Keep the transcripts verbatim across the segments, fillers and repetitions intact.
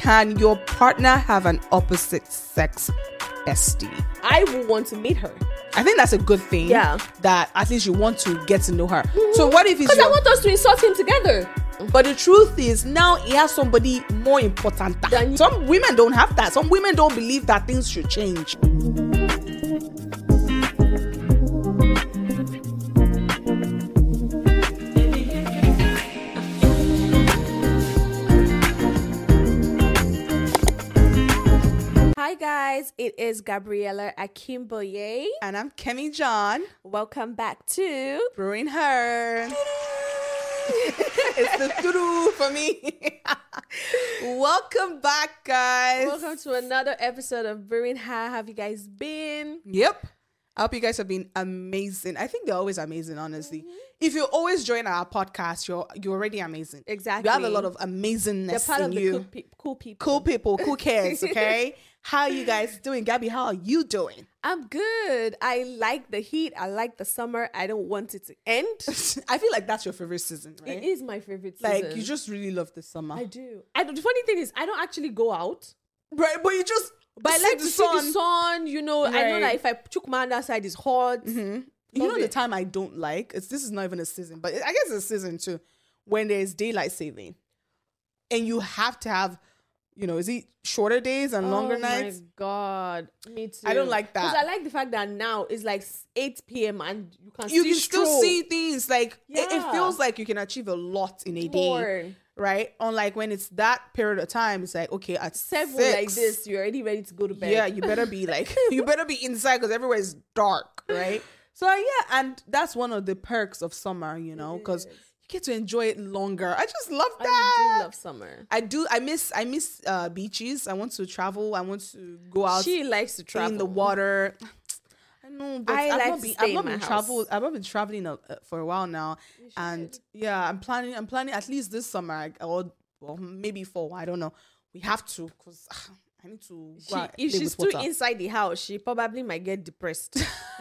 can your partner have an opposite sex bestie? I would want to meet her. I think that's a good thing. Yeah. That at least you want to get to know her. Mm-hmm. So what if it's Because I want us to insult him together. But the truth is, now he has somebody more important than you. Some women don't have that. Some women don't believe that things should change. Hi guys, it is Gabriella Akimboye. And I'm Kemi John. Welcome back to Brewing Her. It's the doo for me. Welcome back, guys. Welcome to another episode of Brewing Her. How have you guys been? Yep. I hope you guys have been amazing. I think they're always amazing, honestly. Mm-hmm. If you always join our podcast, you're you're already amazing. Exactly. You have a lot of amazingness They're part in of the you. cool, pe- cool people. Cool people, cool kids, okay? How are you guys doing? Gabby, how are you doing? I'm good. I like the heat. I like the summer. I don't want it to end. I feel like that's your favorite season, right? It is my favorite season. Like, you just really love the summer. I do. I, the funny thing is, I don't actually go out. Right, but you just... But I like to see the sun, you know. Right. I know that if I took my hand outside, it's hot. Mm-hmm. You know the time I don't like? It's This is not even a season, but I guess it's a season too. When there's daylight saving. And you have to have... You know, is it shorter days and longer oh nights? Oh my God. Me too. I don't like that. Because I like the fact that now it's like eight p.m. and you can you see can still stroll. see things. Like, Yeah. it, it feels like you can achieve a lot in a More. day. Right? Unlike when it's that period of time, it's like, okay, at Seven six, like this, you're already ready to go to bed. yeah, you better be like, you better be inside because everywhere is dark, right? So, yeah, and that's one of the perks of summer, you know, because you get to enjoy it longer. I just love that. I do love summer. I do. I miss. I miss uh, beaches. I want to travel. I want to go out. She likes to travel in the water. I know, but I I've like not to been. stay I've in not my been house. travel. I've not been traveling uh, for a while now, and yeah, I'm planning. I'm planning at least this summer, I- or well, maybe fall. I don't know. We have to because I need to. She, go and if play she's with too water. inside the house, she probably might get depressed.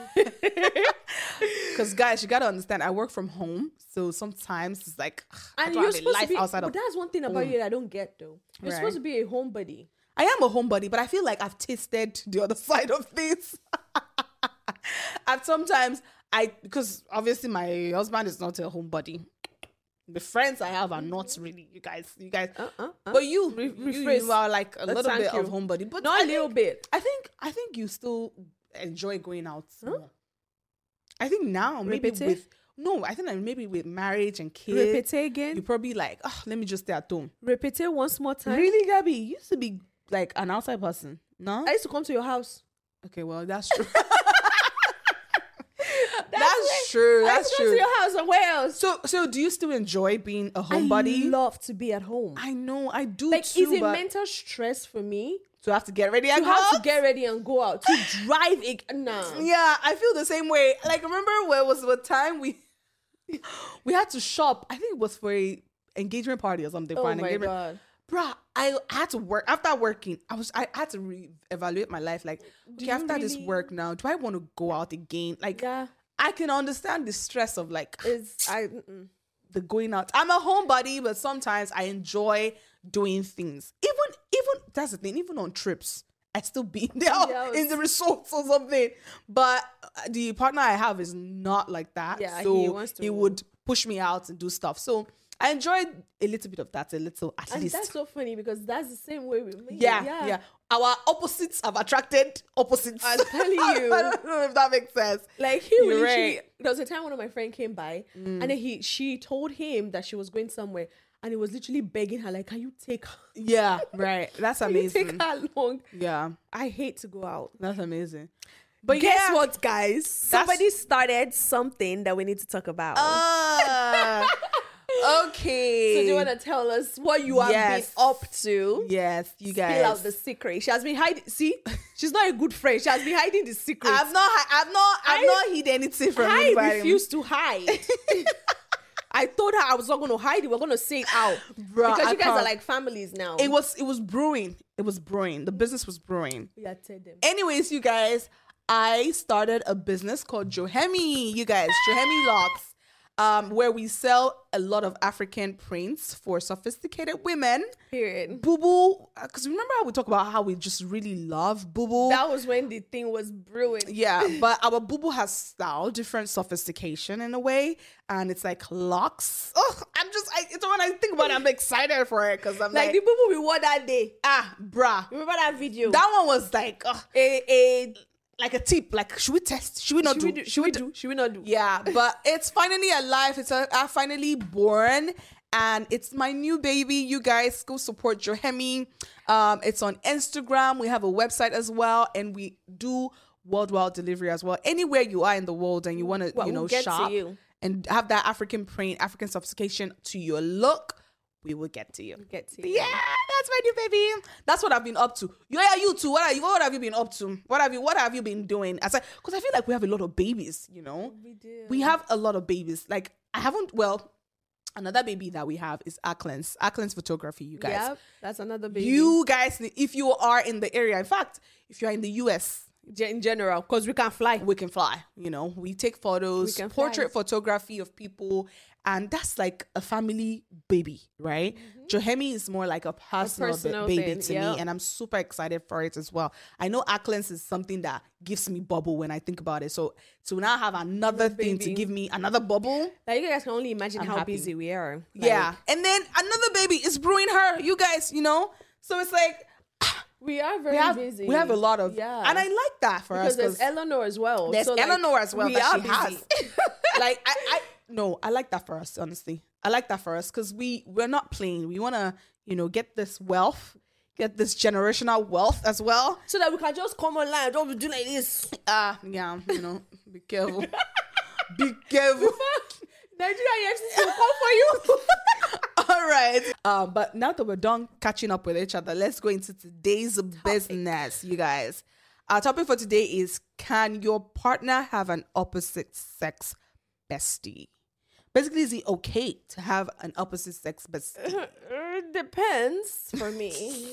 Because guys, you gotta understand, I work from home, so sometimes it's like ugh, I And don't you're have a supposed life to be. outside But of. that's one thing about home. you that I don't get though. You're Right. supposed to be a homebody. I am a homebody, but I feel like I've tasted the other side of things. And sometimes I, because obviously my husband is not a homebody. The friends I have are not really, you guys, you guys. Uh, uh, uh. But you, Re- you, rephrase. you are like a Uh, little thank bit you. of homebody, but Not I a little think, bit. I think, I think you still enjoy going out more. I think now maybe Repete? with no, I think like maybe with marriage and kids, Repeat again. you probably like, oh, let me just stay at home. Repeat it once more time. Really, Gabby, you used to be like an outside person, no? I used to come to your house. Okay, well, that's true. That's true. I That's used to come to true. your house and where else? So, so do you still enjoy being a I homebody? love to be at home. I know, I do Like, too. it's a but mental stress for me to have to get ready and to go have to out? get ready and go out to drive. It, nah. Yeah, I feel the same way. Like, remember where it was the time we we had to shop? I think it was for a engagement party or something. for Oh an my engagement. God. Bruh, I had to work after working. I was I had to re-evaluate my life. Like, okay, you after this really- work now, do I want to go out again? Like, Yeah. I can understand the stress of like It's I. Mm-mm. the going out. I'm a homebody, but sometimes I enjoy doing things. Even even that's the thing. Even on trips, I still be there Yes. in the resorts or something. But the partner I have is not like that. Yeah, so he wants to- he would push me out and do stuff. So I enjoyed a little bit of that, a little at And least. that's so funny because that's the same way with me. yeah, yeah, Our opposites have attracted opposites. I'm telling you. I don't know if that makes sense. Like he You're will literally, right. there was a time one of my friends came by and then he she told him that she was going somewhere and he was literally begging her like, can you take Yeah, right. That's can you amazing. take her along? Yeah, I hate to go out. that's amazing. But Guess yeah. what, guys? Somebody started something that we need to talk about. Uh, okay. so do you want to tell us what you have Yes. been up to? Yes, you guys. Spill out the secret. She has been hiding. See, she's not a good friend. She has been hiding the secret. I've not, I've not, I've I- not hid anything from I anybody. refuse to hide. I told her I was not going to hide it. We're going to say it out. Bruh, because I you guys are can't. like families now. It was, it was brewing. It was brewing. The business was brewing. Yeah, tell them. Anyways, you guys, I started a business called Johemi. You guys, Johemi Locks. um, where we sell a lot of African prints for sophisticated women. Period. Boo Boo, because remember how we talk about how we just really love Boo Boo? That was when the thing was brewing. Yeah, but our Boo Boo has style, different sophistication in a way, and it's like locks. Oh, I'm just, I, it's when I think about it, I'm excited for it because I'm Like, like, the people we wore that day. ah, bruh. Remember that video? That one was like, ugh, a, a, like a tip. Like, should we test? Should we not should do? we do? Should we do? Should we not do? Yeah, but it's finally alive. It's uh, uh, finally born. And it's my new baby. You guys go support Johemi. Um, it's on Instagram. We have a website as well. And we do worldwide delivery as well. Anywhere you are in the world and you want to, Well, you know, we'll get to shop you. and have that African print, African sophistication to your look, we will get to you. Get to you. Yeah, that's my new baby. That's what I've been up to. Yeah, you too. What are you? What have you been up to? What have you? What have you been doing? As I, because I feel like we have a lot of babies. You know, We do. we have a lot of babies. Like I haven't. Well, another baby that we have is Acklands. Acklands Photography. You guys. Yeah, that's another baby. You guys, if you are in the area, in fact, if you are in the U S, Ge- in general, because we can fly. we can fly. You know, we take photos, We can portrait fly. photography of people, and that's like a family baby, right? Mm-hmm. Johemi is more like a personal, ba- personal baby thing, to yep. me, and I'm super excited for it as well. I know Acklands is something that gives me bubble when I think about it. So to now have another thing to baby. give me another bubble, Like, you guys can only imagine I'm how happy. busy we are. Like, yeah. And then another baby is brewing her. You guys, you know, so it's like we are very we have busy. we have a lot of, yeah, and I like that for because us there's because Eleanor as well. there's So, like, Eleanor as well we that are she busy. has. Like I, I no, I like that for us, honestly. I like that for us because we we're not playing. We want to, you know, get this wealth, get this generational wealth as well. so that we can just come online. Don't be doing like this. Ah, yeah, you know, be careful, be careful. Nigeria E F C C will come for you. All right. Um, but now that we're done catching up with each other, let's go into today's business, you guys. Our topic for today is: can your partner have an opposite sex bestie? Basically, is it okay to have an opposite sex bestie? It depends for me.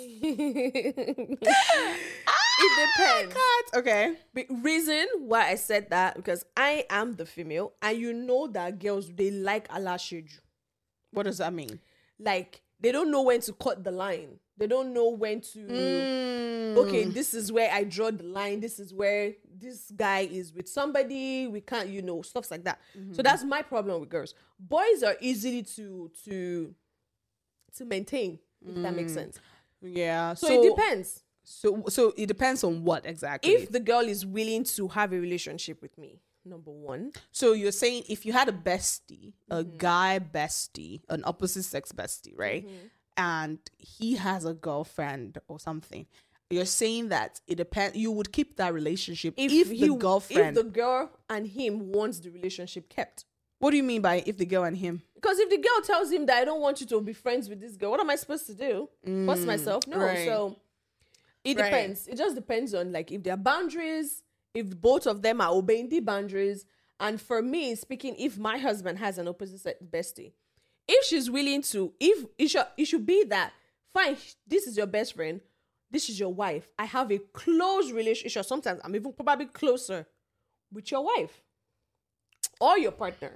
It depends. God. Okay. Be- reason why I said that, because I am the female, and you know that girls, they like alasheju. What does that mean? Like, they don't know when to cut the line. They don't know when to, Mm. okay, this is where I draw the line. This is where this guy is with somebody. We can't, you know, stuff like that. So that's my problem with girls. Boys are easily to to to maintain, if that makes sense. Yeah. So, it depends. So, so it depends on what exactly. If the girl is willing to have a relationship with me, number one. So you're saying if you had a bestie, a guy bestie, an opposite sex bestie, right? And he has a girlfriend or something, you're saying that it depends. You would keep that relationship if, If, the he, girlfriend. if the girl and him wants the relationship kept. What do you mean by if the girl and him? Because if the girl tells him that I don't want you to be friends with this girl, what am I supposed to do? Force myself? No. right. So it Right. depends. It just depends on like if there are boundaries, if both of them are obeying the boundaries. And for me, speaking, if my husband has an opposite sex bestie, if she's willing to, if it should, it should be that, fine, this is your best friend, this is your wife. I have a close relationship. Sometimes I'm even probably closer with your wife or your partner.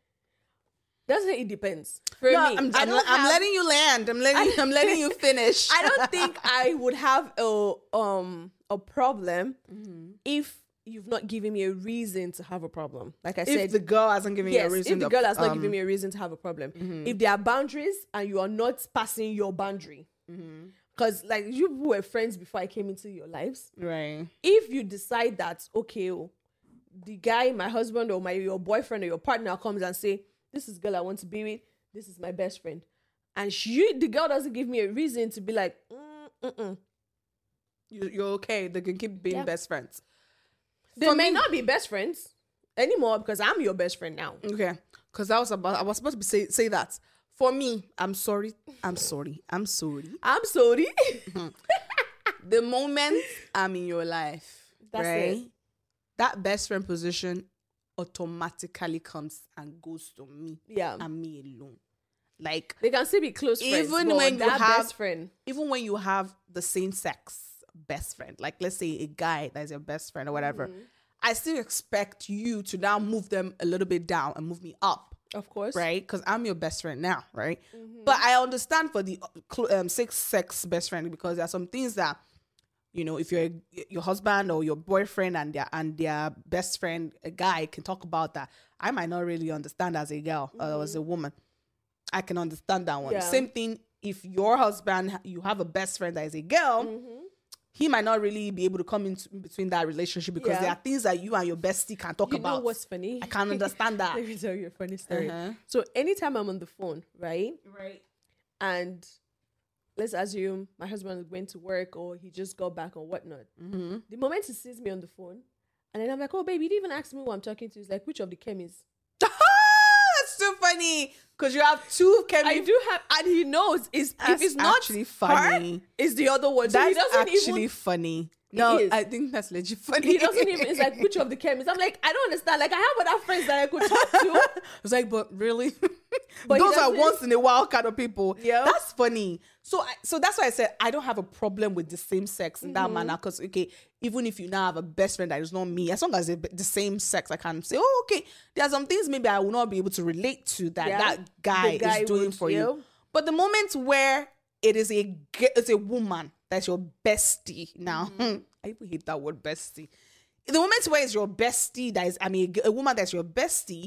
That's it depends. For No, me, I'm, I I'm, don't I'm have- letting you land. I'm letting. I'm letting you finish. I don't think I would have a um a problem Mm-hmm. if you've not given me a reason to have a problem. Like I if said, the girl hasn't given you yes, a reason, if the to- girl has not um, given me a reason to have a problem, mm-hmm. if there are boundaries and you are not passing your boundary, Mm-hmm. because like you were friends before I came into your lives. right. If you decide that okay, oh, the guy, my husband or my your boyfriend or your partner comes and say, "This is girl I want to be with. This is my best friend," and she, the girl doesn't give me a reason to be like, mm, mm-mm. You, you're okay. They can keep being Yeah. best friends. They For may me- not be best friends anymore because I'm your best friend now. Okay, because I was about. I was supposed to be say say that. For me, I'm sorry. I'm sorry. I'm sorry. I'm sorry. The moment I'm in your life, That's right? it. That best friend position automatically comes and goes to me Yeah. and me alone. Like They can still be close friends. Even but when you that have- best friend. even when you have the same sex best friend, like let's say a guy that's your best friend or whatever, I still expect you to now move them a little bit down and move me up. Of course. right? Because I'm your best friend now, right? Mm-hmm. But I understand for the cl- um, six sex best friend, because there are some things that, you know, if you're your husband or your boyfriend and their and their best friend, a guy, can talk about that, I might not really understand as a girl mm-hmm. or as a woman. I can understand that one. Yeah. Same thing if your husband, you have a best friend that is a girl, Mm-hmm. he might not really be able to come in, in between that relationship, because Yeah. there are things that you and your bestie can talk You about. know what's funny? I can't understand that. Let me tell you a funny story. Uh-huh. So anytime I'm on the phone, right? Right. And let's assume my husband went to work or he just got back or whatnot. Mm-hmm. The moment he sees me on the phone, and then I'm like, oh, baby, you didn't even ask me who I'm talking to. He's like, which of the chemis? That's so funny, because you have two chemicals. I do have, and he knows is if it's not actually funny. her, it's the other one. So That's he doesn't actually even, funny. No, is. I think that's legit funny. he doesn't even, it's like, which of the chemis? I'm like, I don't understand. Like, I have other friends that I could talk to. It's like, but really? But he Those are doesn't- once in a while kind of people. Yeah. That's funny. So, I, so that's why I said I don't have a problem with the same sex in Mm-hmm. that manner. Because, okay, even if you now have a best friend that is not me, as long as it's the same sex, I can say, oh, okay, there are some things maybe I will not be able to relate to that Yeah. that guy, The guy is doing would, for yeah. you. But the moment where it is a ge- it's a woman that's your bestie now, Mm-hmm. I even hate that word bestie. In the moment where it's your bestie that is, I mean, a woman that's your bestie,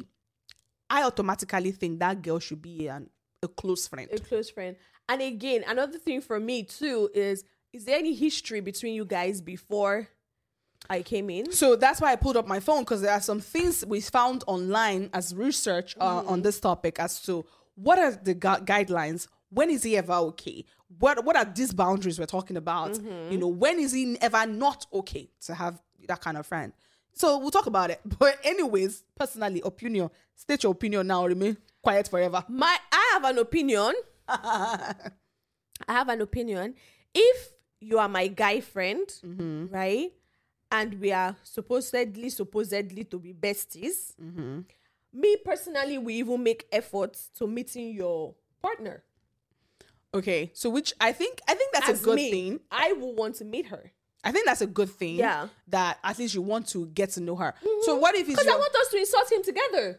I automatically think that girl should be an, a close friend. A close friend. And again, another thing for me too is, is there any history between you guys before I came in? So that's why I pulled up my phone, because there are some things we found online as research uh, on this topic as to what are the gu- guidelines. When is he ever okay? What what are these boundaries we're talking about? You know, when is he ever not okay to have that kind of friend? So we'll talk about it. But anyways, personally, opinion. State your opinion now. Remain quiet forever. My, I have an opinion. I have an opinion. If you are my guy friend, right, and we are supposedly supposedly to be besties, me personally, we even make efforts to meeting your partner. Okay, so which I think I think that's As a good me, thing. I will want to meet her. I think that's a good thing. Yeah. That at least you want to get to know her. So what if it's Because I your, want us to insult him together.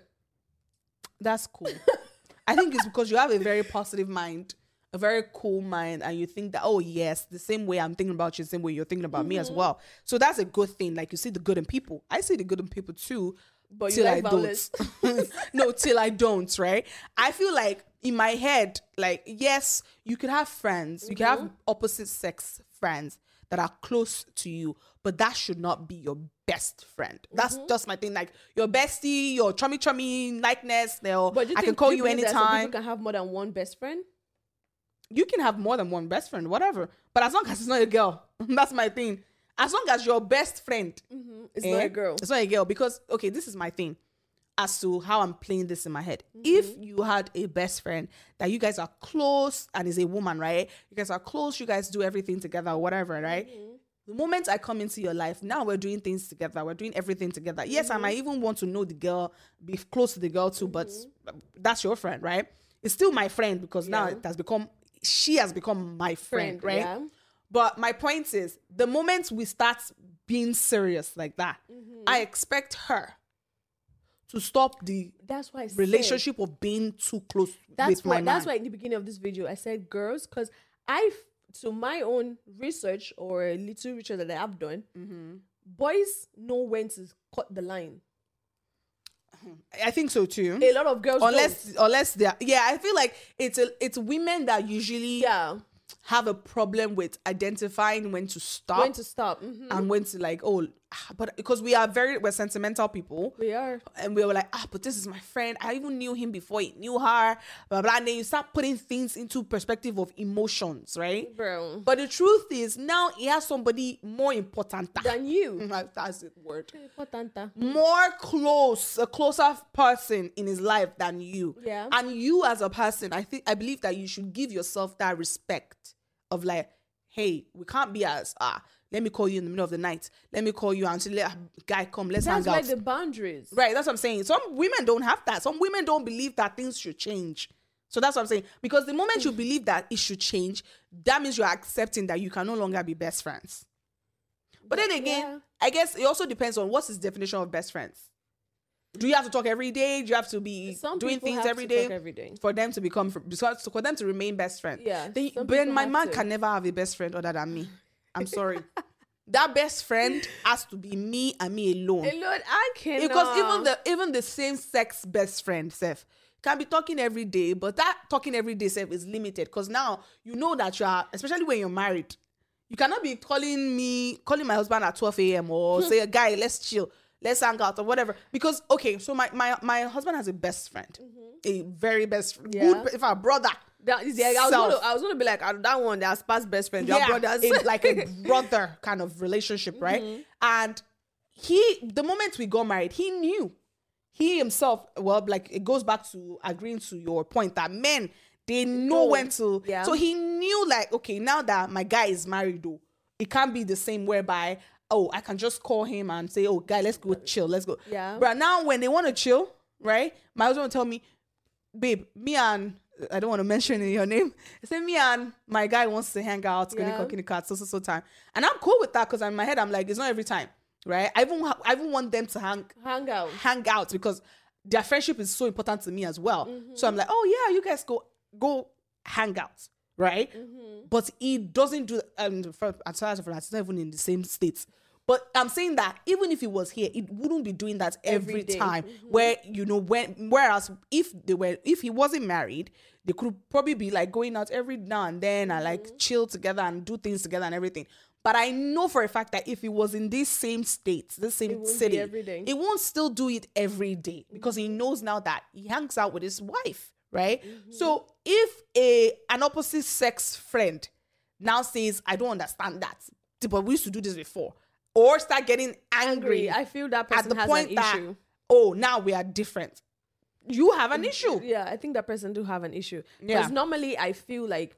that's cool. I think it's because you have a very positive mind, a very cool mind, and you think that, oh yes, the same way I'm thinking about you, the same way you're thinking about me as well. So that's a good thing. Like, you see the good in people. I see the good in people too. But you till like I violence. don't. No, till I don't, right? I feel like in my head, like, yes, you could have friends, you can have opposite sex friends that are close to you, but that should not be your best friend. That's just my thing. Like, your bestie, your chummy chummy likeness, they'll, But you I can think- call do you believe that some anytime. people can have more than one best friend? You can have more than one best friend, whatever. But as long as it's not a girl, that's my thing. As long as your best friend, It's eh, not a girl. It's not a girl. Because, okay, this is my thing as to how I'm playing this in my head. If you had a best friend that you guys are close and is a woman, right? You guys are close, you guys do everything together or whatever, right? The moment I come into your life, now we're doing things together. We're doing everything together. Yes, I might even want to know the girl, be close to the girl too, but that's your friend, right? It's still my friend, because now Yeah. it has become, she has become my friend, Friend, right? yeah. But my point is, the moment we start being serious like that, I expect her to stop the That's why I said- relationship of being too close That's with my why. That's man. why in the beginning of this video I said girls, because I, to my own research or a little research that I have done, Mm-hmm. boys know when to cut the line. I think so too. A lot of girls, unless don't. unless they're yeah, I feel like it's a, it's women that usually yeah, have a problem with identifying when to stop when to stop. Mhm. and when to like, oh, ah, but because we are very we're sentimental people. We are. And we were like, ah, but this is my friend. I even knew him before he knew her. Blah, blah. And then you start putting things into perspective of emotions, right? Bro. But the truth is, now he has somebody more important Than you. That's the word. Importante. More close, a closer person in his life than you. Yeah. And you as a person, I think I believe that you should give yourself that respect of like, hey, we can't be as ah. Let me call you in the middle of the night. Let me call you until let a guy come. Let's That's hang why out. the boundaries. Right, that's what I'm saying. Some women don't have that. Some women don't believe that things should change. So that's what I'm saying. Because the moment you believe that it should change, that means you're accepting that you can no longer be best friends. But then again, Yeah. I guess it also depends on what's his definition of best friends. Do you have to talk every day? Do you have to be Some doing people things have every to day talk every day. for them to become because for them to remain best friends? Yeah, Then, some but then people my have man to. can never have a best friend other than me. I'm sorry. That best friend has to be me and me alone. Hey, Lord, I cannot. Because even the even the same sex best friend, Seth, can be talking every day, but that talking every day, Seth, is limited. Because now you know that you are, especially when you're married, you cannot be calling me, calling my husband at twelve a.m. or say, a guy, let's chill, let's hang out or whatever. Because okay, so my my, my husband has a best friend, a very best friend, Yeah. good, if a brother. That is, yeah, I was Self. gonna, I was gonna be like, uh, that one, that's past best friend, your brothers. a- like a brother kind of relationship, right? And he, the moment we got married, he knew. He himself, well, like it goes back to agreeing to your point that men, they know Oh, when to. yeah. So he knew, like, okay, now that my guy is married, though, it can't be the same whereby, oh, I can just call him and say, oh, guy, let's go chill, let's go. Yeah. But now when they want to chill, right? My husband will tell me, babe, me and I don't want to mention your name. Say me and my guy wants to hang out, Yeah. yeah. cooking the cat, so so so time, and I'm cool with that because in my head I'm like, it's not every time, right? I even ha- I even want them to hang Hang out. hang out because their friendship is so important to me as well. Mm-hmm. So I'm like, oh yeah, you guys go go hang out, right? Mm-hmm. But he doesn't do. Um, for, as far as for that, it's not even in the same states. But I'm saying that even if he was here, it wouldn't be doing that every, Every day. time. Mm-hmm. Where you know when, whereas if they were, if he wasn't married, they could probably be like going out every now and then and like Mm-hmm. chill together and do things together and everything. But I know for a fact that if he was in this same state, this It same won't be city, every day. it won't still do it every day because he knows now that he hangs out with his wife, right? Mm-hmm. So if a an opposite sex friend now says, "I don't understand that," but we used to do this before, or start getting angry, Angry. I feel that at person the has point an that, issue. oh, now we are different, you have an issue. Yeah, I think that person do have an issue. Yeah. Because normally I feel like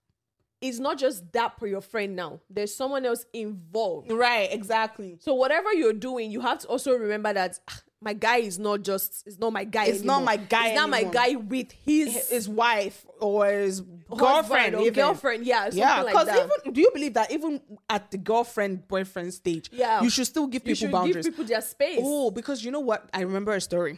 it's not just that for your friend now. There's someone else involved. Right, exactly. So whatever you're doing, you have to also remember that ah, my guy is not just, it's not my guy It's not anymore. my guy It's not my anymore. guy with his, His wife or his husband girlfriend, or even. girlfriend. Yeah, something Yeah, like because that. even do you believe that even at the girlfriend boyfriend stage, Yeah. you should still give you people should boundaries. give people their space. Oh, because you know what? I remember a story.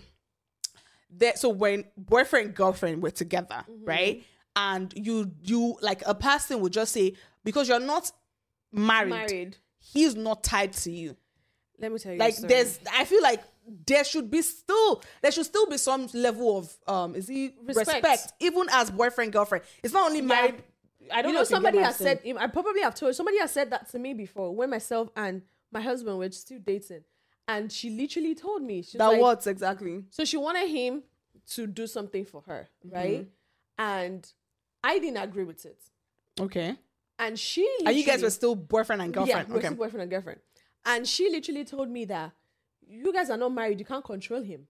That so when boyfriend and girlfriend were together, Mm-hmm. right? And you you like a person would just say, because you're not married, Married. he's not tied to you. Let me tell you. Like a story. there's I feel like there should be still there should still be some level of um is he Respect. respect, even as boyfriend, girlfriend. It's not only married. I don't you know, know, if you get somebody my has saying. said, I probably have told, somebody has said that to me before when myself and my husband were still dating. And she literally told me, she's that like, what exactly. so she wanted him to do something for her, Mm-hmm. right? And I didn't agree with it. Okay. And she And you guys literally- were still boyfriend and girlfriend. Yeah, we're okay. still boyfriend and girlfriend. And she literally told me that you guys are not married, you can't control him.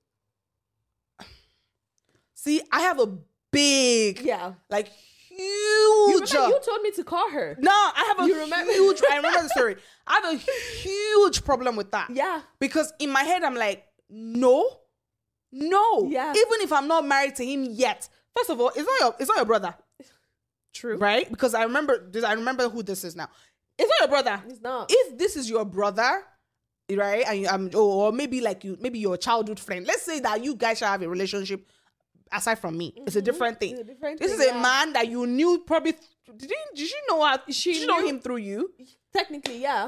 See, I have a big, Yeah. like You huge. remember you told me to call her. no, I have a You remember- huge. I remember the story. I have a huge problem with that. Yeah. Because in my head, I'm like, no, no. Yeah. Even if I'm not married to him yet, first of all, it's not your, it's not your brother, True. right? Because I remember this. I remember who this is now. It's not your brother. It's not. If this is your brother, right, and you, um, or, or maybe like you, maybe your childhood friend. Let's say that you guys should have a relationship. Aside from me, it's a different thing. It's a different this thing, is a yeah. man that you knew probably. Did you, did you know how? She did you know knew- him through you? Technically, yeah.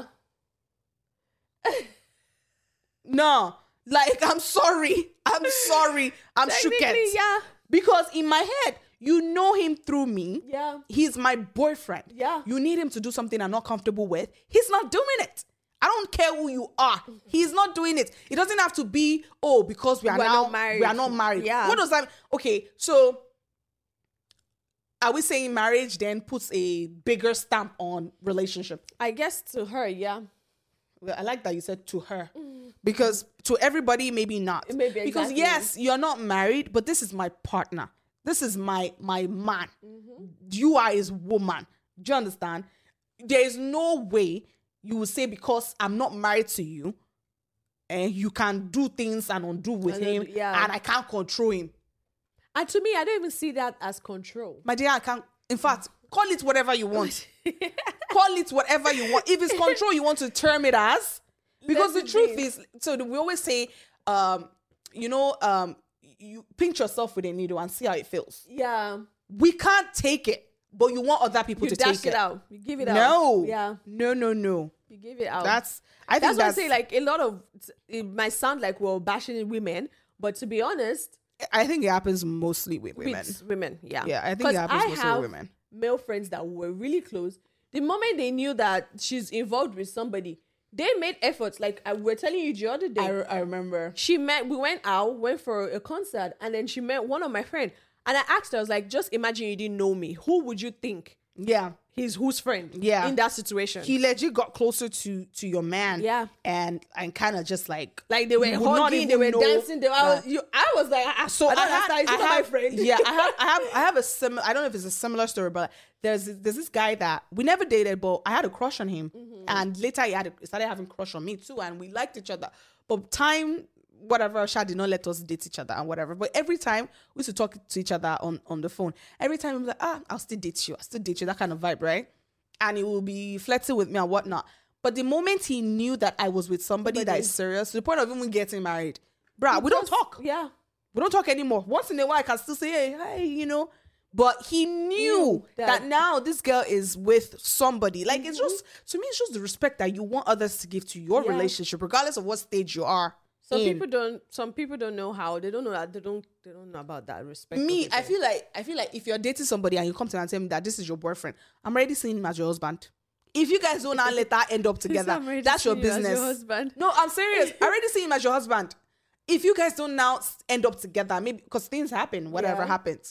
No, like I'm sorry, I'm sorry, I'm Technically, shooketh. yeah. Because in my head, you know him through me. Yeah. He's my boyfriend. Yeah. You need him to do something I'm not comfortable with. He's not doing it. I don't care who you are. He's not doing it. It doesn't have to be, oh, because we are We're now not married. We are not married. Yeah. What does that? Okay, so are we saying marriage then puts a bigger stamp on relationship? I guess to her, yeah. Well, I like that you said to her, because to everybody maybe not. Maybe, because exactly. yes, you're not married, but this is my partner. This is my my man. Mm-hmm. You are his woman. Do you understand? There is no way you will say because I'm not married to you, and you can do things and undo with And him, undo- yeah. and I can't control him. And to me, I don't even see that as control. My dear, I can't. In fact, call it whatever you want. Call it whatever you want. If it's control, you want to term it as. Because Let the it truth be. is, so we always say, um, you know, um, you pinch yourself with a needle and see how it feels. Yeah. We can't take it, but you want other people You to dash take it it. out. You give it out. No. Yeah. No, no, no. You give it out. That's, I That's think what I'm that's, saying. Like, a lot of, it might sound like we're bashing women, but to be honest, I think it happens mostly with women. with women, yeah. Yeah, I think it 'Cause happens I mostly have with women. male friends that were really close. The moment they knew that she's involved with somebody, they made efforts. Like I were telling you the other day, I, I remember. she met. We went out, went for a concert, and then she met one of my friends. And I asked her, I was like, just imagine you didn't know me. Who would you think Yeah. he's whose friend? Yeah. In that situation, He legit got closer to to your man. Yeah. And and kind of just like like they were you would not hugging, they even were know dancing. They were. I was, that- you, I was like, I, So I I, don't had, understand. Is I he not have, my friend? yeah, I have, I have, I have a similar. I don't know if it's a similar story, but there's there's this guy that we never dated, but I had a crush on him, Mm-hmm. and later he had a, he started having a crush on me too, and we liked each other. But time, whatever, Sha did not let us date each other and whatever. But every time we used to talk to each other on on the phone, every time we was like, ah, I'll still date you, I'll still date you, that kind of vibe, right? And he will be flirting with me and whatnot. But the moment he knew that I was with somebody that Somebody. is serious, to the point of even getting married, bruh, we don't Just- talk. Yeah. We don't talk anymore. Once in a while, I can still say, hey, hey, you know. But he knew Knew that, that- now this girl is with somebody. Like, it's just, to me, it's just the respect that you want others to give to your Yeah. relationship, regardless of what stage you are. Some in. people don't. Some people don't know how. They don't know that. They don't. They don't know about that respect. of Me, it I all. feel like, I feel like if you're dating somebody and you come to me and tell me that this is your boyfriend, I'm already seeing him as your husband. If you guys don't now later end up together, I'm already that's your seeing you as your business. husband. No, I'm serious. I already see him as your husband. If you guys don't now s- end up together, maybe because things happen, whatever Yeah. happens,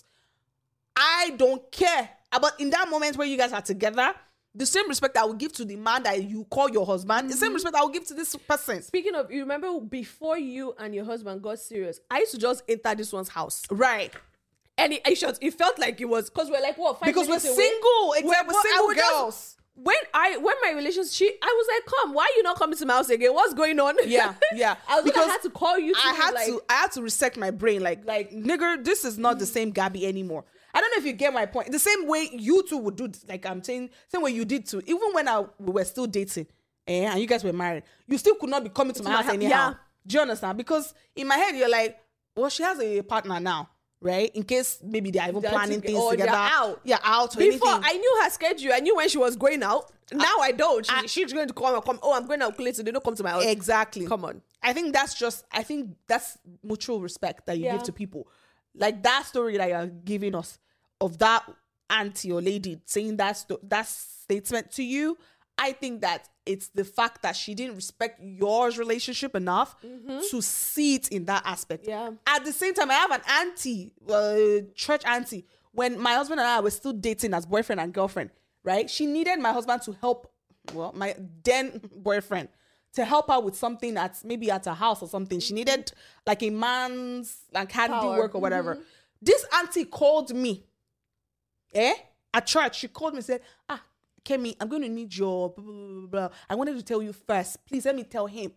I don't care. Uh, But in that moment where you guys are together, the same respect I will give to the man that you call your husband, the same respect I will give to this person. Speaking of, you remember before you and your husband got serious, I used to just enter this one's house. Right. And it, it, just- it felt like it was, because we're like, what, five Because we're minutes away? single. Exactly. We're, Well, I single would just- girls. When I when my relationship, she, I was like, come, why are you not coming to my house again? What's going on? Yeah, yeah. I was because Because I had to call you. To I had like, to I had to reset my brain. Like, like, nigger, this is not the same Gabby anymore. I don't know if you get my point. The same way you two would do, like I'm saying, same way you did too. Even when I we were still dating, eh, and you guys were married, you still could not be coming to my my house hou- anyhow. yeah. Do you understand? Because in my head, you're like, well, she has a partner now, right? In case maybe they are even They're planning toge- things or they're together. out. Yeah, out or before anything. I knew her schedule, I knew when she was going out. Now I, don't. She, I- she's going to come and come. Oh, I'm going out later. They don't come to my house. Exactly. Come on. I think that's just, I think that's mutual respect that you Yeah. give to people. Like that story that you're giving us of that auntie or lady saying that, sto- that statement to you, I think that it's the fact that she didn't respect yours relationship enough to see it in that aspect. Yeah. At the same time, I have an auntie, uh, church auntie, when my husband and I were still dating as boyfriend and girlfriend, right? She needed my husband to help, well, my then boyfriend, to help her with something that's maybe at her house or something. She needed like a man's like handiwork or whatever. This auntie called me, eh? At church, she called me and said, ah, Kemi, I'm going to need your blah, blah, blah, blah. I wanted to tell you first. Please let me tell him.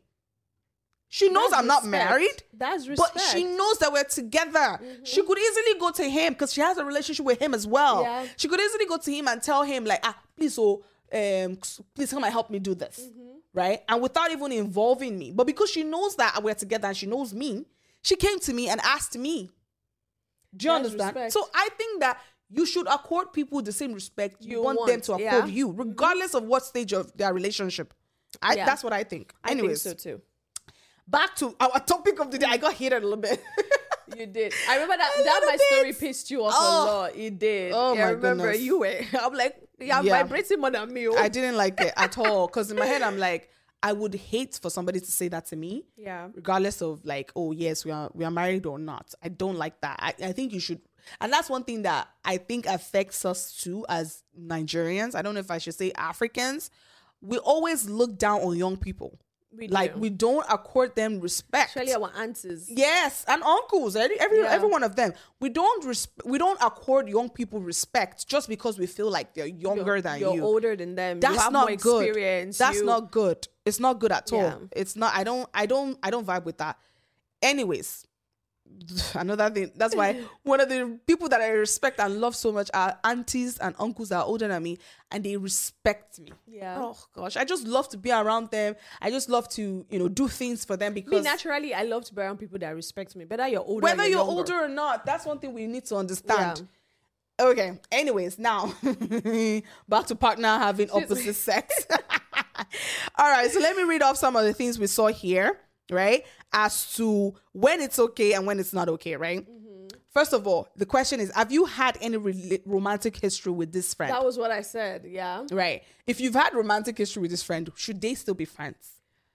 She knows That's I'm not respect. married. That's respect. But she knows that we're together. She could easily go to him because she has a relationship with him as well. Yeah. She could easily go to him and tell him like, ah, please, so um, please come and help me do this, right? And without even involving me. But because she knows that we're together and she knows me, she came to me and asked me. Do you That's understand? respect. So I think that you should accord people the same respect you, You want, them want, to accord yeah. you, regardless of what stage of their relationship. I, Yeah. That's what I think. I Anyways, think so too. back to our topic of the day. I got heated a little bit. You did. I remember that A that little my story bit. pissed you off Oh. a lot. It did. Oh, yeah, my I remember goodness. you were. I'm like, yeah, Yeah. vibrating more than me. Oh. I didn't like it at all because in my head I'm like, I would hate for somebody to say that to me, Yeah. regardless of like, oh yes, we are we are married or not. I don't like that. I, I think you should, and that's one thing that I think affects us too as Nigerians. I don't know if I should say Africans. We always look down on young people. We Like do. we don't accord them respect. Especially our aunties. Yes, and uncles, every every, Yeah. every one of them. We don't resp- we don't accord young people respect just because we feel like they're younger You're, than you're you. older than them. That's you have not more good. experience. That's you- not good. It's not good at all. Yeah. It's not. I don't. I don't. I don't vibe with that. Anyways, another thing. That's why one of the people that I respect and love so much are aunties and uncles that are older than me, and they respect me. Yeah. Oh gosh, I just love to be around them. I just love to, you know, do things for them because Me, naturally, I love to be around people that respect me. Whether you're older, whether or you're younger. older or not, that's one thing we need to understand. Okay. Anyways, now back to partner having opposite sex. All right. So let me read off some of the things we saw here, right? As to when it's okay and when it's not okay, right? Mm-hmm. First of all, the question is, have you had any re- romantic history with this friend? That was what I said. Yeah. Right. If you've had romantic history with this friend, should they still be friends?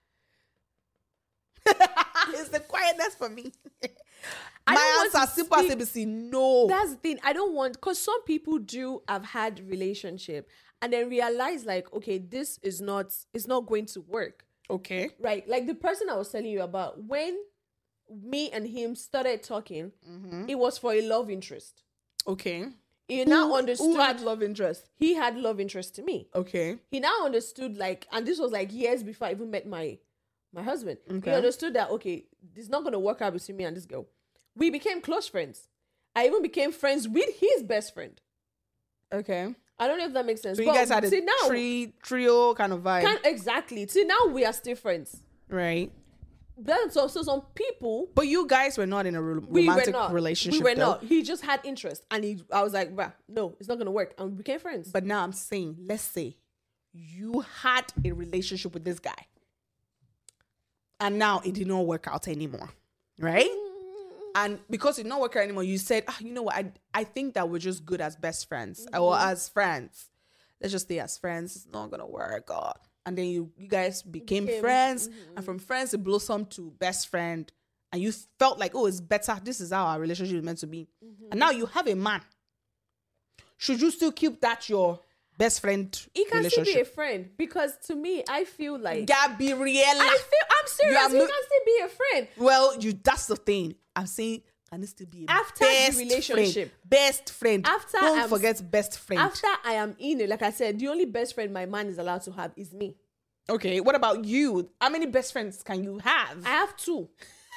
It's the quietness for me. I My don't want answer, to simple as speak- A B C, no. That's the thing. I don't want, because some people do have had relationship and then realize like, okay, this is not, it's not going to work. Okay. Right. Like the person I was telling you about, when me and him started talking, it was for a love interest. Okay. He now Who- understood. Who had love interest? He had love interest to me. Okay. He now understood, like, and this was like years before I even met my my husband. Okay. He understood that, okay, this is not going to work out between me and this girl. We became close friends. I even became friends with his best friend. Okay. I don't know if that makes sense. So you But guys had a see, now, tri- trio kind of vibe. can, exactly. See, now we are still friends. Right. Then, so, so some people, But you guys were not in a ro- we romantic were not. relationship. We were though. not. He just had interest. And he, I was like, bruh, no, it's not going to work. And we became friends. But now I'm saying, let's say you had a relationship with this guy. And now it did not work out anymore. Right? And because it did not work out anymore, you said, ah, you know what? I, I think that we're just good as best friends or as friends. Let's just stay as friends. It's not going to work out. And then you, you guys became, Became- friends. And from friends, it blossomed to best friend. And you felt like, oh, it's better. This is how our relationship is meant to be. And now you have a man. Should you still keep that your best friend He can still relationship? be a friend, because to me, I feel like Gabriella. I feel I'm serious. are He mo- can still be a friend. Well, you that's the thing. I'm saying, can it still be a After the best relationship. friend? Best friend. After Don't I'm- forget best friend. After I am in it, like I said, the only best friend my man is allowed to have is me. Okay, what about you? How many best friends can you have? I have two.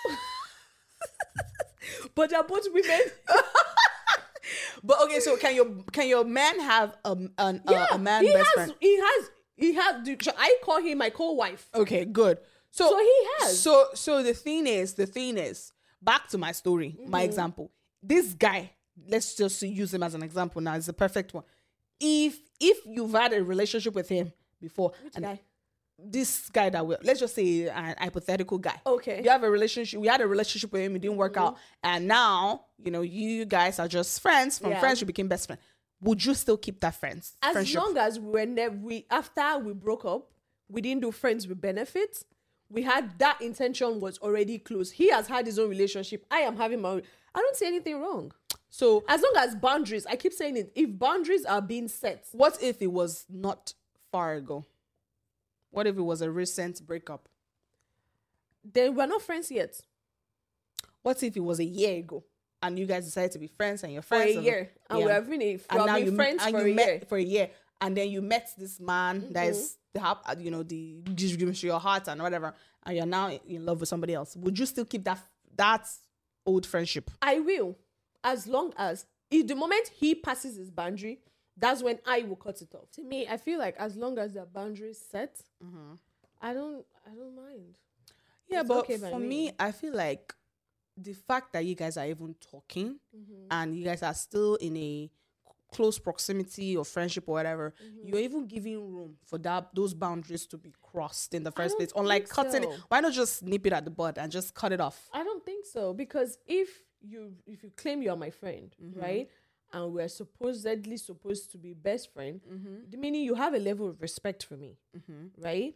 But they're both women. But okay, so can your can your man have a an, a- Yeah, a man he best has, friend? he has, he has, dude, so I call him my co-wife. Okay, good. So, So he has. So so the thing is, the thing is, back to my story, my Mm-hmm. example. This guy, let's just use him as an example now. It's the perfect one. If if you've had a relationship with him before, Which and guy? this guy that we let's just say an hypothetical guy. Okay. You have a relationship. We had a relationship with him. It didn't work Mm-hmm. out, and now you know you guys are just friends. From Yeah. friends, you became best friends. Would you still keep that friends As friendship? long as we were never, we, after we broke up, we didn't do friends with benefits. We had that intention was already closed. He has had his own relationship. I am having my own. I don't see anything wrong. So As long as boundaries, I keep saying it, if boundaries are being set, what if it was not far ago? What if it was a recent breakup? then we're not friends yet. What if it was a year ago and you guys decided to be friends and you're For friends a and- year. And Yeah. we have been, a, and now been you friends and for you a met year. for a year, and then you met this man that is the hap- uh, you know the gives you your heart and whatever, and you're now in love with somebody else. Would you still keep that that old friendship? I will, as long as if the moment he passes his boundary, that's when I will cut it off. To me, I feel like as long as the boundaries set, I don't, I don't mind. Yeah, It's but okay by for me. me, I feel like the fact that you guys are even talking Mm-hmm. and you guys are still in a close proximity or friendship or whatever, Mm-hmm. you're even giving room for that those boundaries to be crossed in the first don't place. Unlike think cutting so. it, why not just nip it at the bud and just cut it off? I don't think so, because if you if you claim you're my friend, Mm-hmm. right, and we're supposedly supposed to be best friend, Mm-hmm. the meaning you have a level of respect for me, right?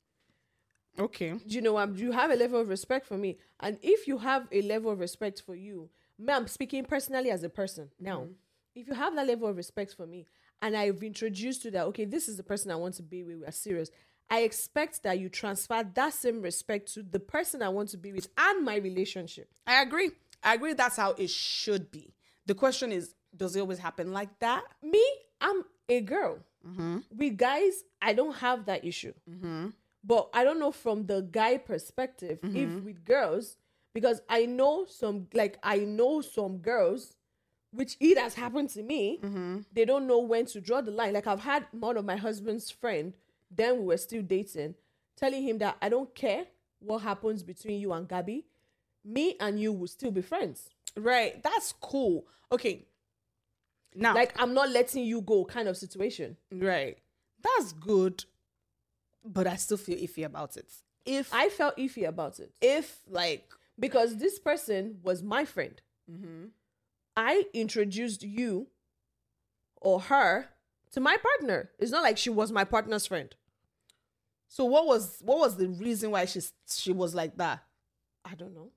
Okay. Do you know, um, you have a level of respect for me, and if you have a level of respect for you, me, I'm speaking personally as a person now. If you have that level of respect for me, and I've introduced you that, okay, this is the person I want to be with, we are serious, I expect that you transfer that same respect to the person I want to be with and my relationship. I agree. I agree that's how it should be. The question is, does it always happen like that? Me, I'm a girl. With guys, I don't have that issue. But I don't know from the guy perspective, if with girls, Because I know some, like, I know some girls, which it has happened to me, Mm-hmm. they don't know when to draw the line. Like, I've had one of my husband's friend, then we were still dating, telling him that I don't care what happens between you and Gabby. Me and you will still be friends. Right. That's cool. Okay. Now, Like, I'm not letting you go kind of situation. right. That's good. But I still feel iffy about it. If, I felt iffy about it if like, because this person was my friend. mm-hmm. I introduced you or her to my partner. It's not like she was my partner's friend. So what was, what was the reason why she, she was like that? I don't know.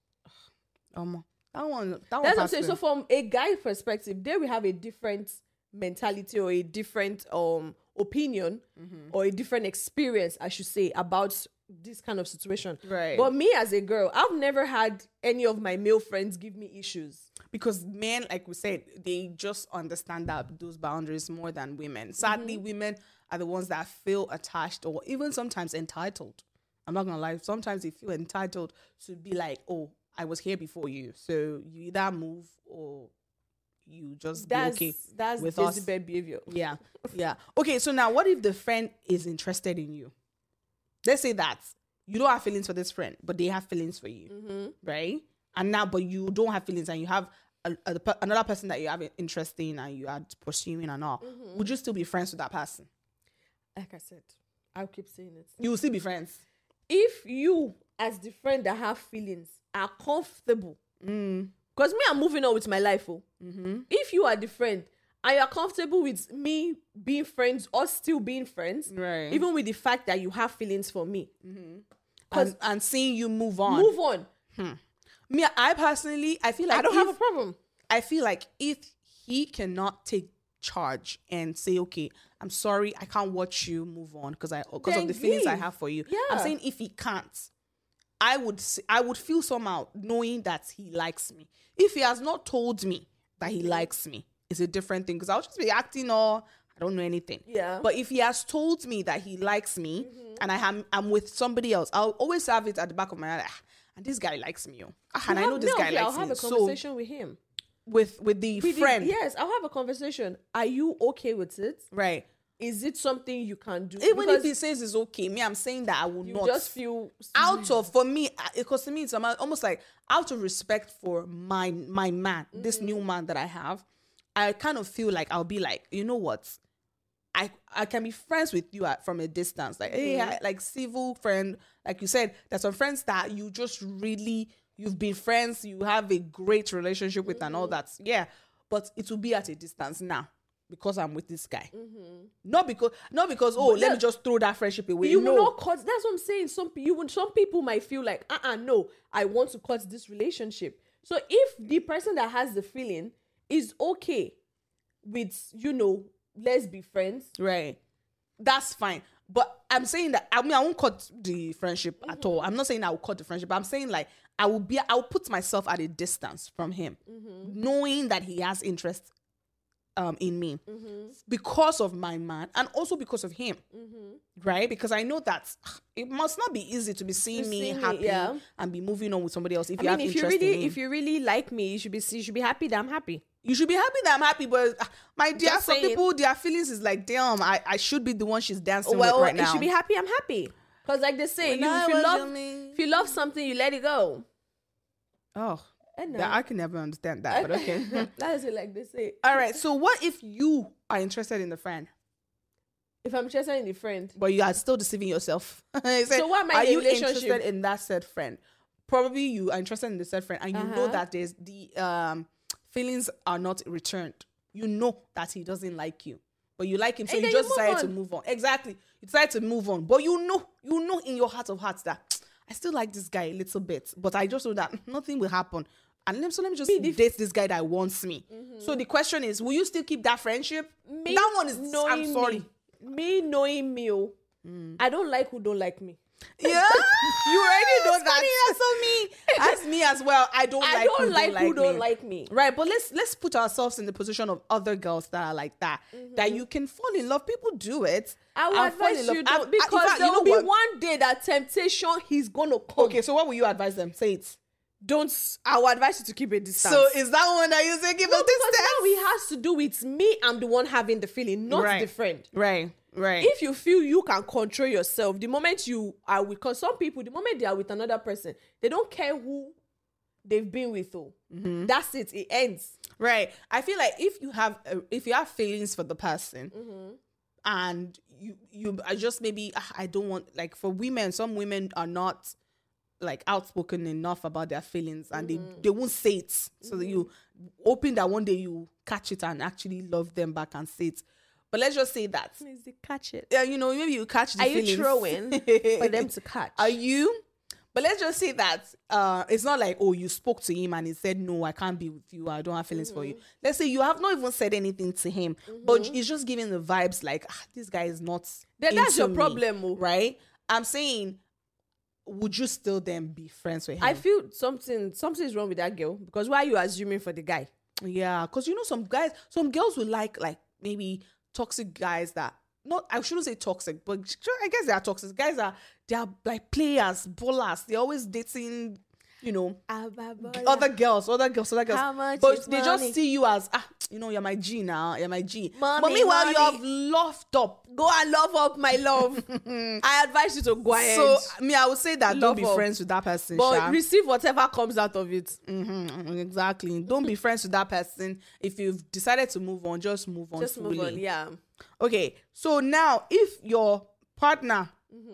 Um, that one, that That's one. what I'm passed saying. me. So from a guy perspective, there we have a different mentality or a different um opinion Mm-hmm. or a different experience, I should say, about this kind of situation. Right. But me as a girl, I've never had any of my male friends give me issues. Because men, like we said, they just understand that those boundaries more than women. Sadly, Mm-hmm. women are the ones that feel attached or even sometimes entitled. I'm not gonna lie. Sometimes they feel entitled to be like, "Oh, I was here before you, so you either move or you just That's be okay that's with us." Jezebel behavior. Yeah, yeah. Okay, so now what if the friend is interested in you? Let's say that you don't have feelings for this friend, but they have feelings for you, Mm-hmm. right? And now, but you don't have feelings, and you have a, a, pe- another person that you have an interest in, and you are pursuing and all. Mm-hmm. Would you still be friends with that person? Like I said, I'll keep saying it. You will still be friends. If you, as the friend that have feelings, are comfortable, Mm. because me, I'm moving on with my life. Oh. Mm-hmm. If you are the friend and you're comfortable with me being friends or still being friends, Right. even with the fact that you have feelings for me, and, and seeing you move on. move on. Me, I personally, I feel like I don't if, have a problem. I feel like if he cannot take charge and say, okay, I'm sorry, I can't watch you move on because I because Then of the feelings I leave. have for you. Yeah. I'm saying if he can't, I would s- I would feel somehow knowing that he likes me. If he has not told me that he likes me, it's a different thing because I'll just be acting or I don't know anything. Yeah. But if he has told me that he likes me and I am I'm with somebody else, I'll always have it at the back of my head. "Ah, and this guy likes me. Oh. Ah, and I know this No, guy yeah, likes I'll have me. a So conversation with him. with with the With the- friend, yes, I'll have a conversation. Are you okay with it? right? Is it something you can do? Even Because if he says it's okay, me, I'm saying that I will you not. just feel out of for me, because to me it's ama- almost like out of respect for my my man, this new man that I have. I kind of feel like I'll be like, you know what, I I can be friends with you at, from a distance, like hey, I, like civil friend, like you said. There's some friends that you just really you've been friends, you have a great relationship with, and all that. Yeah, but it will be at a distance now. Because I'm with this guy, not because not because oh, But let yeah, me just throw that friendship away. you no, will not cut. That's what I'm saying. Some pe- you would, some people might feel like, uh, uh no, I want to cut this relationship. So if the person that has the feeling is okay with, you know, let's be friends. right? That's fine. But I'm saying that I mean I won't cut the friendship at all. I'm not saying I will cut the friendship. But I'm saying like I will be I will put myself at a distance from him, knowing that he has interest um in me because of my man and also because of him, right? Because I know that it must not be easy to be seeing To me see me, happy yeah. and be moving on with somebody else. If I you mean, have if you interest really, in me, if you really like me, you should be, you should be happy that I'm happy. you should be happy that I'm happy. But uh, my dear, Just some saying. people their feelings is like, damn, I, I should be the one she's dancing Well, with right you now. should be happy I'm happy. Because like they say, When you, I if you was love, young- if you love something, you let it go. Oh, And that, I can never understand that, but okay. That is it, like they say. All right. So what if you are interested in the friend, If I'm interested in the friend, but you are still deceiving yourself? You said, So what am I are in a you relationship? interested in that said friend? Probably you are interested in the said friend, and you know Uh-huh. that there's the um feelings are not returned. You know that he doesn't like you, but you like him, so And you then you just move decided to on. move on. Exactly, you decided to move on, but you know, you know in your heart of hearts that I still like this guy a little bit, but I just know that nothing will happen. And let me, so let me just Me, the- date this guy that wants me. So the question is, will you still keep that friendship? me that one is. knowing I'm sorry. Me, me knowing me, oh, I don't like who don't like me. Yeah, you already know It's that. funny, That's on me. That's me as well. I don't I like don't who like don't who like don't me. like me. Right, but let's let's put ourselves in the position of other girls that are like that. That you can fall in love. People do it. I will and fall in advise love. you I- I- don't, in because fact, there you know will be what? one day that temptation he's gonna come. Okay, so what will you advise them? Say it. don't. I would advise you to keep a distance. So is that one that you say give no, a because distance? now it has to do with me. I'm the one having the feeling, not Right. the friend. Right, right. If you feel you can control yourself, the moment you are with, because some people, the moment they are with another person, they don't care who they've been with. Oh, Mm-hmm. that's it. It ends. Right. I feel like if you have uh, if you have feelings for the person Mm-hmm. and you you are just maybe ah, I don't want, like, for women, some women are not like outspoken enough about their feelings and Mm-hmm. they they won't say it, so that you hoping that one day you catch it and actually love them back and say it. But let's just say that Please catch it. yeah, you know, maybe you catch the Are you feelings. throwing for them to catch? Are you? But let's just say that uh, it's not like, oh, you spoke to him and he said, no, I can't be with you. I don't have feelings Mm-hmm. for you. Let's say you have not even said anything to him, but he's just giving the vibes like, ah, this guy is not. Then that's into your me, problem, oh. right? I'm saying, would you still then be friends with him? I feel something something is wrong with that girl, because why are you assuming for the guy? Yeah, because you know, some guys, some girls will like, like maybe toxic guys that, not, I shouldn't say toxic, but sure, I guess they are toxic. Guys are, they are like players, ballers. They're always dating, you know, other girls, other girls, other girls. How much but is they money? just see you as, ah, you know, you're my G now, you're my G. Money, but meanwhile, you money. have loved up. Go and love up, my love. I advise you to go ahead. So, I mean, I would say that Love don't be up. friends with that person, but Sha. receive whatever comes out of it. Mhm, exactly. Don't be friends with that person. If you've decided to move on, just move on. Just move fully. on. Yeah. Okay, so now if your partner,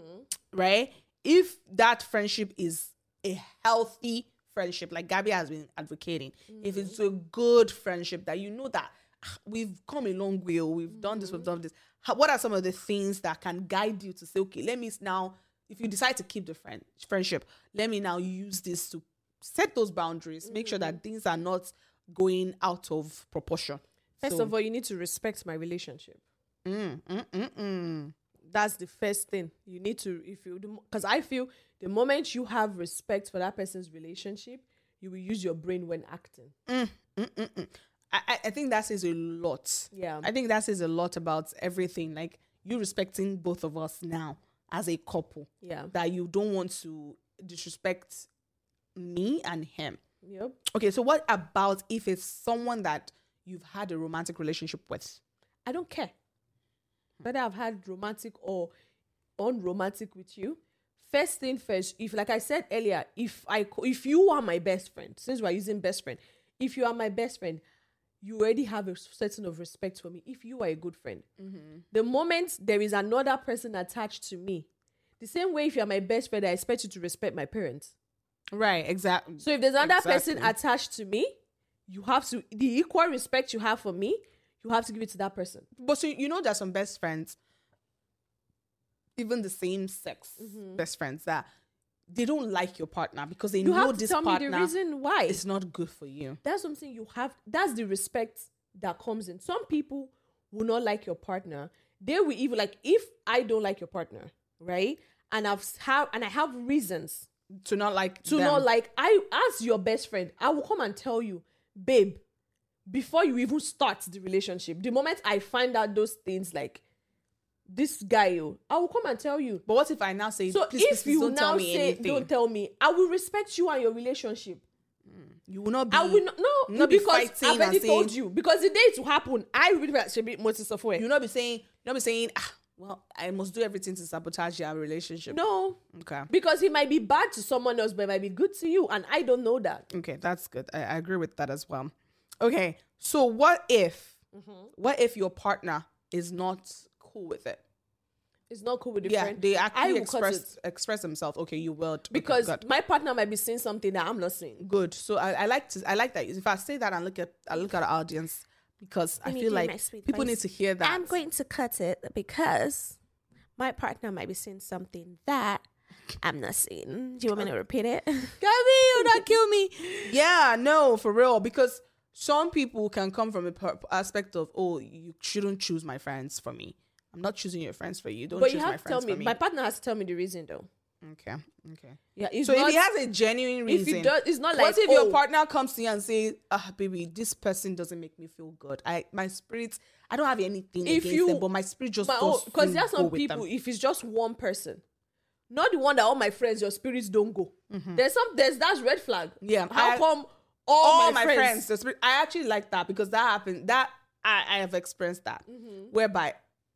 right, if that friendship is a healthy friendship, like Gabby has been advocating, if it's a good friendship that you know that ah, we've come a long way, or we've done this, we've done this, how, what are some of the things that can guide you to say, okay, let me now, if you decide to keep the friend friendship, let me now use this to set those boundaries, make sure that things are not going out of proportion. First So- of all, you need to respect my relationship. Mm, mm, mm, mm. That's the first thing you need to. If you, because I feel the moment you have respect for that person's relationship, you will use your brain when acting. Mm, mm, mm, mm. I, I- I think that says a lot. Yeah. I think that says a lot about everything. Like, you respecting both of us now as a couple. Yeah. That you don't want to disrespect me and him. Yep. Okay, so what about if it's someone that you've had a romantic relationship with? I don't care whether I've had romantic or unromantic with you. First thing first, if, like I said earlier, if I co- if you are my best friend, since we're using best friend, if you are my best friend, you already have a certain of respect for me. If you are a good friend, the moment there is another person attached to me, the same way if you are my best friend, I expect you to respect my parents. Right, exactly. So if there's another person Exactly. attached to me, you have to, the equal respect you have for me, you have to give it to that person. But so you know, there's some best friends, even the same sex best friends, that they don't like your partner because they You know have to this tell me partner the reason why. is not good for you. That's something you have. That's the respect that comes in. Some people will not like your partner. They will even, like, if I don't like your partner, right? And I've have and I have reasons To not like to them. not like, I, as your best friend, I will come and tell you, babe, before you even start the relationship, the moment I find out those things, like this guy, oh, I will come and tell you. But what if I now say, So please, if please, please you don't now tell me say, anything? don't tell me, I will respect you and your relationship. You will not be. I will not, no, not be because fighting I've already and saying- told you. Because the day it will happen, I will be like, should be Moses of You will not be saying. You will not be saying. Ah, well, I must do everything to sabotage your relationship. No, Okay. because he might be bad to someone else, but it might be good to you, and I don't know that. Okay, that's good. I, I agree with that as well. Okay, so what if, what if your partner is not cool with it? It's not cool with the Yeah, friend. they I actually will cut express it. express themselves. Okay, you will. Okay, Because good. my partner might be saying something that I'm not saying. Good. So I, I like to I like that. If I say that and look at I look at the audience, because I me feel do my like sweet people voice. need to hear that. I'm going to cut it because my partner might be saying something that I'm not saying. Do you want me to repeat it? Gabby, you not kill me. Yeah, no, for real. Because some people can come from a per- aspect of, oh, you shouldn't choose my friends for me. I'm not choosing your friends for you. Don't But choose you my have to tell friends me. for me. My partner has to tell me the reason, though. okay, okay. Yeah, it's So not, if he has a genuine reason, if he does, it's not what like, if oh, your partner comes to you and say, ah, baby, this person doesn't make me feel good. I my spirit, I don't have anything If against you- them, but my spirit just my does because there are go some with people. them. If it's just one person, not the one that all my friends, your spirits don't go. There's some, there's that's red flag. Yeah, How I- come all, all my, my friends? friends, the spirit- I actually like that because that happened. That I, I have experienced that, whereby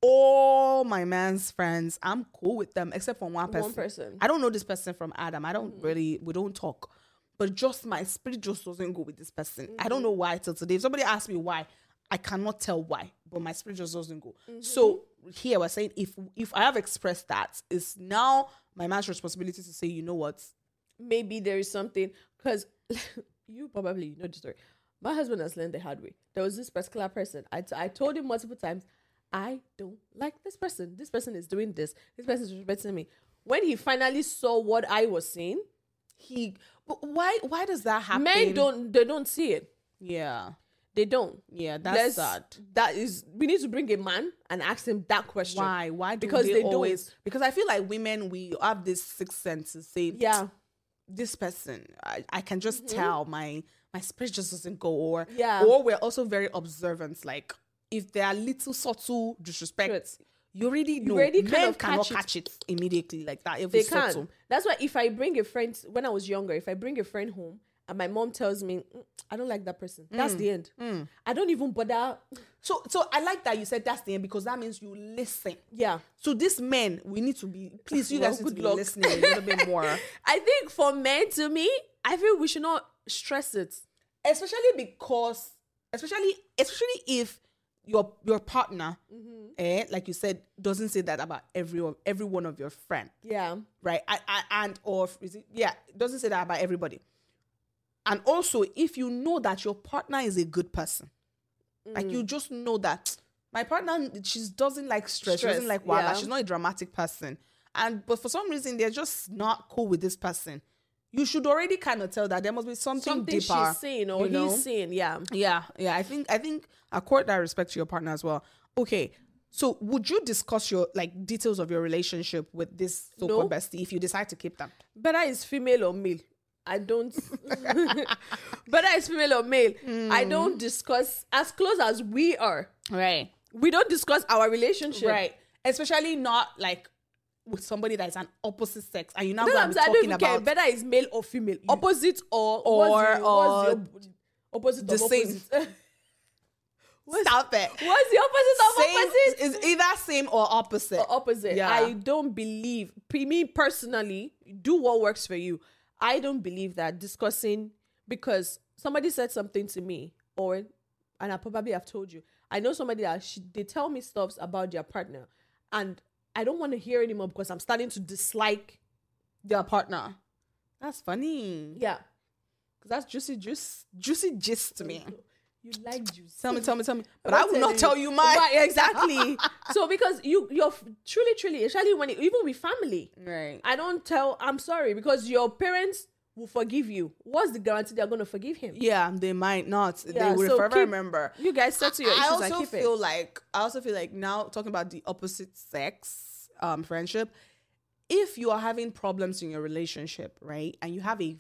all my man's friends, I'm cool with them except for one person. One person. I don't know this person from Adam. I don't really, we don't talk, but just my spirit just doesn't go with this person. I don't know why till today. If somebody asks me why, I cannot tell why, but my spirit just doesn't go. So here we're saying if if I have expressed that, it's now my man's responsibility to say, you know what, Maybe there is something, because you probably you know the story. My husband has learned the hard way. There was this particular person. I, t- I told him multiple times, I don't like this person. This person is doing this. This person is respecting me. When he finally saw what I was seeing, he, but why why does that happen? men don't, they don't see it. Yeah, They don't. yeah, that's Let's- sad. That is, we need to bring a man and ask him that question. Why? Why? Do Because they, they always? don't. Because I feel like women, we have this sixth sense to say, Yeah. this person, I, I can just tell my my spirit just doesn't go. Or Yeah. or we're also very observant. Like if there are little subtle disrespect, Right. you already know. already kind Men of cannot catch it. catch it immediately like that. If They it's can. subtle. That's why if I bring a friend, when I was younger, if I bring a friend home and my mom tells me, "Mm, I don't like that person," that's the end. I don't even bother. So so I like that you said that's the end because that means you listen. Yeah. So these men, we need to be please you Well, guys need to good be luck. listening a little bit more. I think for men, to me, I feel we should not stress it. Especially because especially especially if your your partner eh, like you said doesn't say that about every every one of your friends, Yeah. right? I, I, and or is it, yeah, doesn't say that about everybody. And also if you know that your partner is a good person, like you just know that my partner, she doesn't like stress, she doesn't Stress, like wala, yeah. she's not a dramatic person, and but for some reason they're just not cool with this person. You should already kind of tell that there must be something, Something deeper. she's saying or you know? he's saying. Yeah. Yeah, yeah. I think I think accord that respect to your partner as well. Okay. So would you discuss your like details of your relationship with this so-called No. bestie if you decide to keep them? Whether it's female or male, I don't. Whether it's female or male, I don't discuss, as close as we are. Right. We don't discuss our relationship. Right. Especially not like with somebody that is an opposite sex and you now That's go what and I'm be saying. I don't talking even care about whether it's male or female, opposite or Or- what's the, what's the or op- opposite the of same. opposite. What's, stop it. what's the opposite of Same opposite? is either same or opposite. Or opposite. Yeah. I don't believe. pe- Me personally, do what works for you. I don't believe that discussing, because somebody said something to me, or and I probably have told you. I know somebody that she, they tell me stuff about their partner, and I don't want to hear anymore because I'm starting to dislike. Their partner. That's funny. Yeah, Because that's juicy juice juicy gist to me. you like juice. Tell me, tell me, tell me. But I'm I will not tell you mine. Right, exactly. So because you, you're truly, truly, especially when it, even with family, Right. I don't tell. I'm sorry because your parents will forgive you. What's the guarantee they're going to forgive him? Yeah, they might not. Yeah, they will so forever keep- remember. You guys settle your I issues also and keep feel it. like I also feel like now talking about the opposite sex um friendship, if you are having problems in your relationship, right, and you have a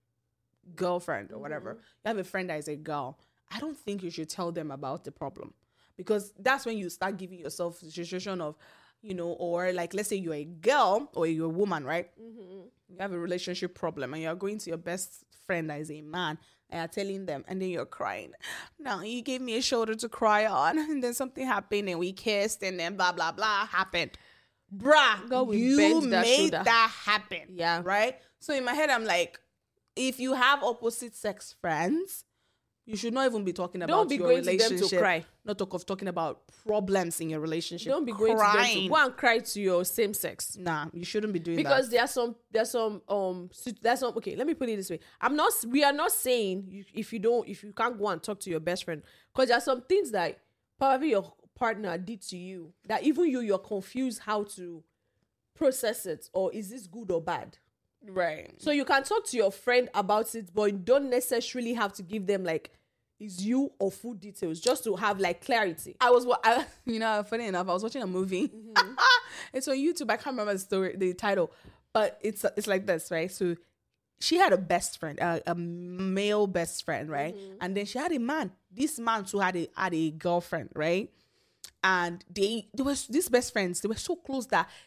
girlfriend or whatever, Mm-hmm. you have a friend that is a girl, I don't think you should tell them about the problem, because that's when you start giving yourself a situation of, you know, or like let's say you're a girl or you're a woman, right? Mm-hmm. You have a relationship problem and you're going to your best friend that is a man and you're telling them, and then you're crying. Now you gave me a shoulder to cry on, and then something happened and we kissed and then blah blah blah happened. Bruh, God will you bend that made shoulder. that happen. Yeah. Right? So in my head, I'm like, if you have opposite sex friends, you should not even be talking about Don't be your going to them to relationship. cry. Not talk of talking about problems in your relationship. Don't be going to them Crying. to go and cry to your same sex. Nah, you shouldn't be doing Because that. there's some there's some um sit- there's some okay, let me put it this way. I'm not we are not saying you, if you don't if you can't go and talk to your best friend, because there's some things that probably your partner did to you that even you you're confused how to process it, or is this good or bad. Right. So you can talk to your friend about it, but you don't necessarily have to give them like is you or full details, just to have like clarity. I was, wa- I, you know, funny enough, I was watching a movie. It's on YouTube. I can't remember the story, the title, but it's it's like this, right? So she had a best friend, a, a male best friend, right? And then she had a man. This man too had a had a girlfriend, right? And they they were these best friends. They were so close that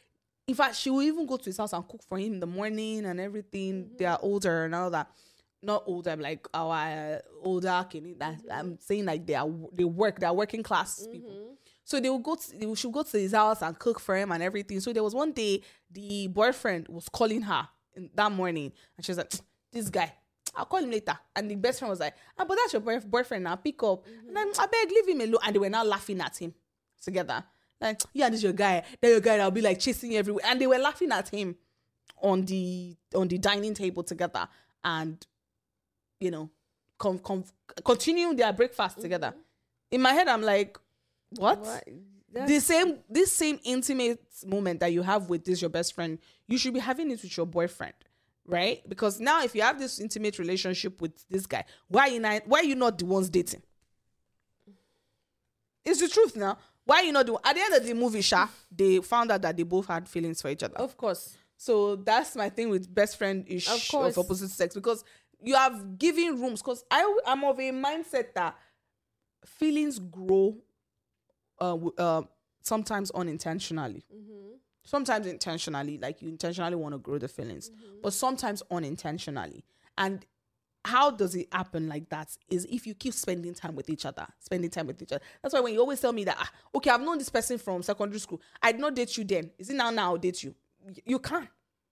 In fact, she will even go to his house and cook for him in the morning and everything. Mm-hmm. They are older and all that. Not older, like our uh, older. Can that I'm saying like they are they work. They are working class mm-hmm. people. So they will go. To, they will, she will go to his house and cook for him and everything. So there was one day the boyfriend was calling her in, that morning, and she was like, "This guy, I'll call him later." And the best friend was like, "Ah, but that's your boy- boyfriend now. Pick up." Mm-hmm. And then I beg, leave him alone. And they were now laughing at him together. Like, yeah, this is your guy. Then your guy that'll be like chasing you everywhere. And they were laughing at him on the on the dining table together. And, you know, com- com- continuing their breakfast mm-hmm. together. In my head, I'm like, what? what? The same this same intimate moment that you have with this your best friend, you should be having it with your boyfriend. Right? Because now if you have this intimate relationship with this guy, why are you not, why are you not the ones dating? It's the truth now. Why you not doing? At the end of the movie, Sha, they found out that they both had feelings for each other. Of course. So that's my thing with best friend ish of, of opposite sex, because you have given rooms. Because I I'm of a mindset that feelings grow, uh, uh sometimes unintentionally, mm-hmm. sometimes intentionally. Like you intentionally want to grow the feelings, mm-hmm. but sometimes unintentionally. And how does it happen like that is if you keep spending time with each other, spending time with each other. That's why when you always tell me that, ah, okay, I've known this person from secondary school. I did not date you then. Is it now, now I'll date you? You can't.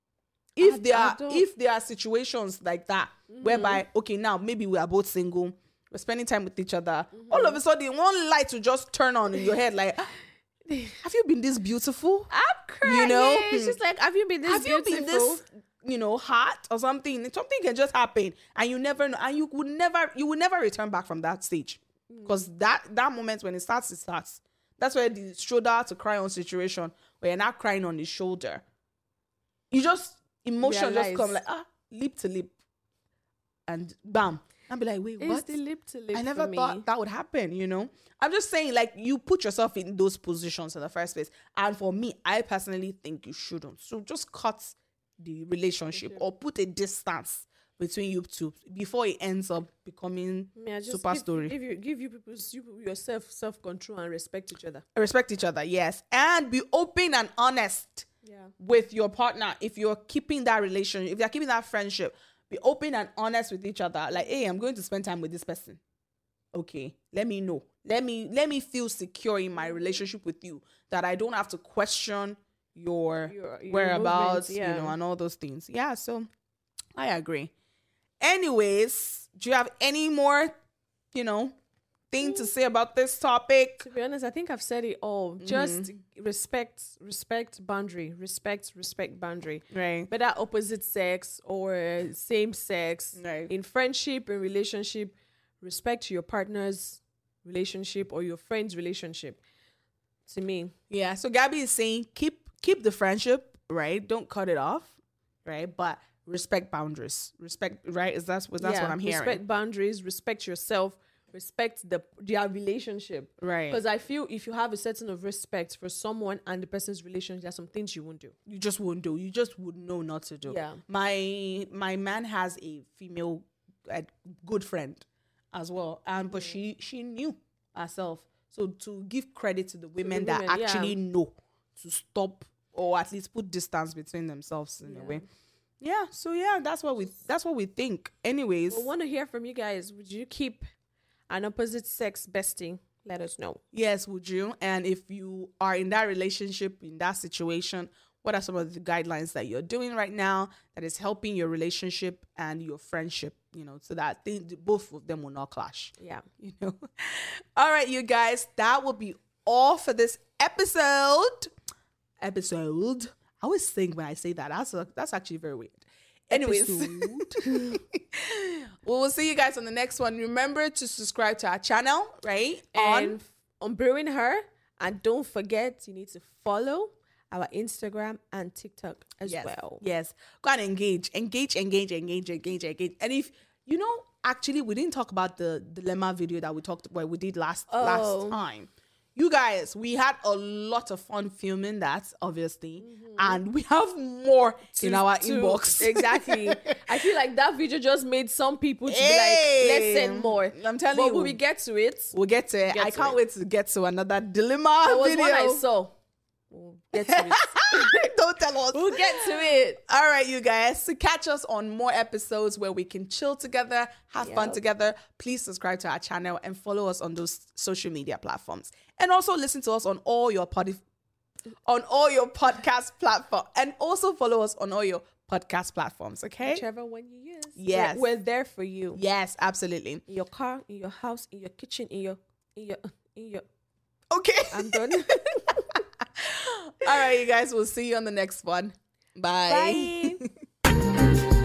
If I, there are, if there are situations like that, mm-hmm. whereby, okay, now maybe we are both single, we're spending time with each other. Mm-hmm. All of a sudden, one light will just turn on in your head like, have you been this beautiful? I'm crying. You know? It's just like, have you been this have beautiful? Have you been this... you know, hot or something, something can just happen and you never know, and you would never, you would never return back from that stage, because mm. that, that moment when it starts, it starts. That's where the shoulder to cry on situation, where you're not crying on the shoulder. You just, emotion Realize. just come like, ah, lip to lip and bam. I'll be like, wait, it's what? The lip to lip I never thought me. that would happen, you know? I'm just saying, like, you put yourself in those positions in the first place. And for me, I personally think you shouldn't. So just cut the relationship or put a distance between you two before it ends up becoming yeah, super give, story. Give you, give you people you, yourself self control and respect each other. Respect each other, yes, and be open and honest yeah. with your partner. If you're keeping that relationship, if you're keeping that friendship, be open and honest with each other. Like, hey, I'm going to spend time with this person. Okay, let me know. Let me let me feel secure in my relationship with you, that I don't have to question your, your, your whereabouts, yeah. you know, and all those things. Yeah, so I agree. Anyways, do you have any more, you know, thing mm. to say about this topic? To be honest, I think I've said it all. Mm-hmm. Just respect, respect boundary, respect, respect boundary. Right. Whether opposite sex or same sex, right. in friendship, in relationship, respect your partner's relationship or your friend's relationship. To me, yeah. So Gabby is saying keep. Keep the friendship, right? Don't cut it off, right? But respect boundaries. Respect, right? Is that that's yeah, what I'm hearing? Respect boundaries. Respect yourself. Respect the their relationship, right? Because I feel if you have a certain of respect for someone and the person's relationship, there's some things you won't do. You just won't do. You just would know not to do. Yeah. My my man has a female a good friend as well, and but she she knew herself. So to give credit to the women, to the women that actually yeah. know to stop or at least put distance between themselves in yeah. a way. Yeah. So yeah, that's what we that's what we think. Anyways, we want to hear from you guys. Would you keep an opposite sex bestie? Let us know. Yes, would you? And if you are in that relationship, in that situation, what are some of the guidelines that you're doing right now that is helping your relationship and your friendship, you know, so that they, both of them will not clash. Yeah. You know. All right, you guys, that will be all for this episode. Episode. I always think when I say that, that's a, that's actually very weird. Anyways, we will see you guys on the next one. Remember to subscribe to our channel, right? And on, on Brewing Her. And don't forget, you need to follow our Instagram and TikTok as yes. well. Yes. Go and engage. Engage, engage, engage, engage, engage. And if, you know, actually, we didn't talk about the dilemma video that we talked about, we did last oh. last time. You guys, we had a lot of fun filming that, obviously, mm-hmm. and we have more to, in our to, inbox. Exactly. I feel like that video just made some people to hey, be like, let's send more. I'm telling but you. But when we get to it, we'll get to it. Get I to can't it. wait to get to another dilemma there was video. One I saw. We'll get to it. Don't tell us. We'll get to it. All right, you guys. To catch us on more episodes where we can chill together, have fun Yep. together, please subscribe to our channel and follow us on those social media platforms. And also listen to us on all your pod- on all your podcast platforms. And also follow us on all your podcast platforms, okay? Whichever one you use. Yes. We're, we're there for you. Yes, absolutely. In your car, in your house, in your kitchen, in your in your in your Okay. I'm done. All right, you guys. We'll see you on the next one. Bye. Bye.